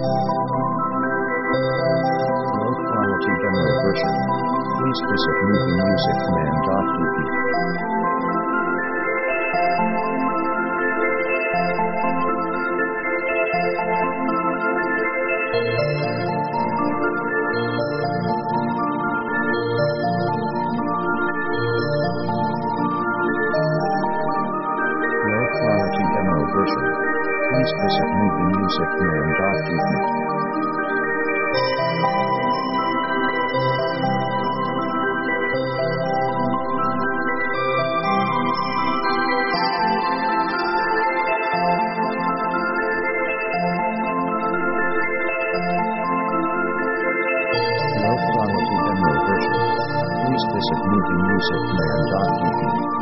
Low quality demo version. Please visit moviemusiccommand.dp. Low quality demo version. Please visit moviemusiccommand.dp. Low quality demo version. Please visit moviemusiccommand.dp.